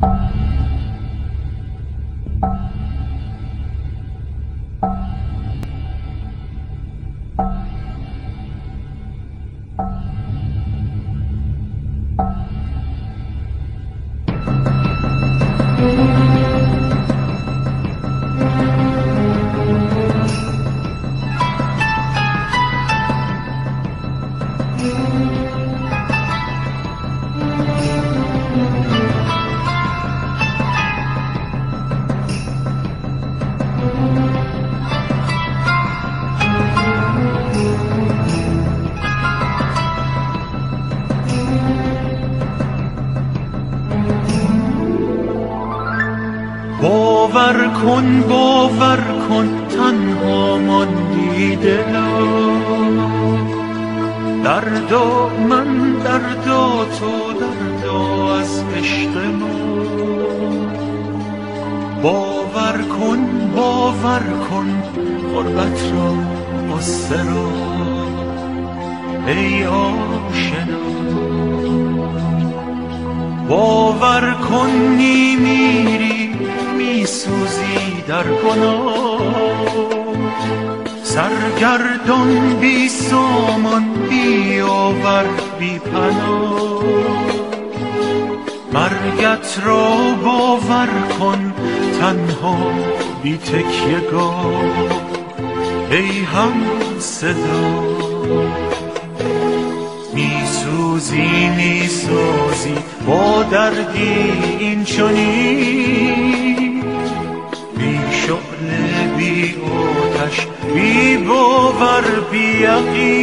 باور کن تنها ماندی دلا، دردا من دردا تو دردا از عشق ما. باور کن غربت را غصه را ای آشنا. باور کن میمیری میسوزی در گناه، سرگردان بی سامان بی آور بی پناه. مرگت را باور کن تنها بی تکیه‌گاه ای هم صدا. میسوزی با دردی این چنین، بی شعله بی آتش بی باور بی یقین.